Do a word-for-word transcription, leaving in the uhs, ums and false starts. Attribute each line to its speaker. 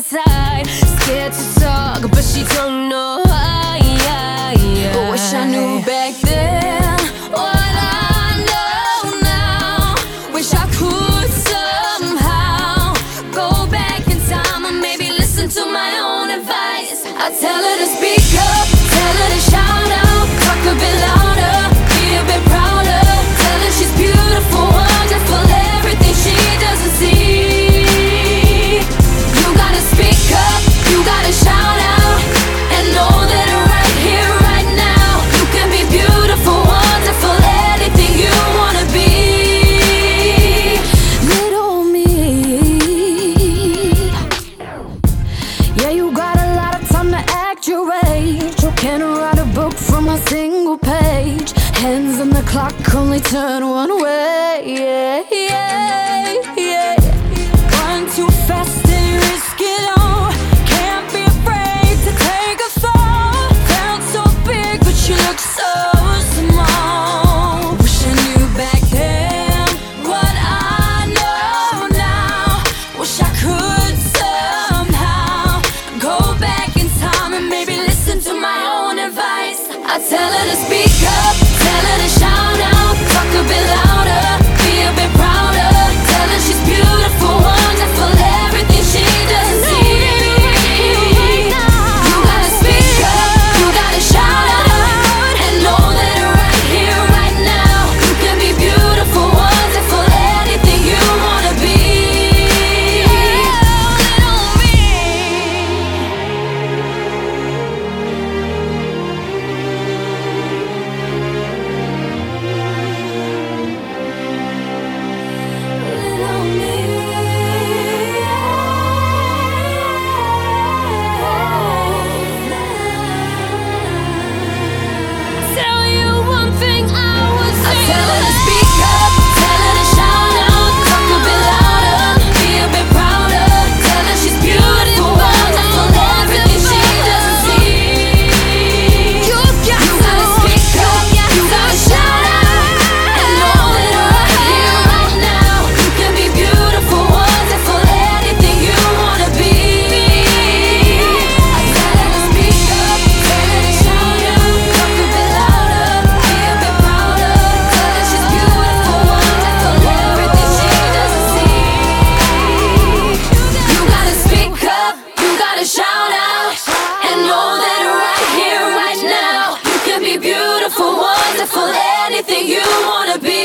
Speaker 1: inside, scared to talk, but she don't know why. I wish I knew back then what I know now. Wish I could somehow go back in time and maybe listen to my own advice. I tell her to speak up, tell her to shout out, talk a bit louder, be a bit prouder. Tell her she's beautiful, wonderful, everything she doesn't see. You gotta speak up, you gotta shout out, and know that right here, right now, you can be beautiful, wonderful, anything you wanna be. Little me. Yeah, you got a lot of time to act your age. You can't write a book from a single page. Hands on the clock, only turn one way. Yeah, yeah, yeah. Run too fast and risk it all. Can't be afraid to take a fall. Felt so big, but you look so small. Wish I knew back then what I know now. Wish I could somehow go back in time and maybe listen to my own advice. I tell her to speak up, tell her to shout out, talk a bit louder, be a bit prouder. Tell her she's beautiful, wonderful, everything she doesn't see. You gotta speak up, you gotta shout out, and know that right here, right now, you can be beautiful, wonderful, anything you wanna be. Little Tell you one thing I would say. I tell her to speak up, tell her to shout out, talk a bit louder, be a bit prouder. Tell her she's beautiful, wonderful, everything she doesn't see. You gotta speak up, you gotta shout out, and know that right here, right now, you can be beautiful, wonderful, anything you wanna be. I tell her to speak up, tell her to shout out, talk a bit louder, be a bit prouder. Tell her she's beautiful, wonderful, everything she doesn't see. You gotta speak up, you gotta shout out, and know that right here, right now, you can be beautiful, wonderful, anything you wanna be.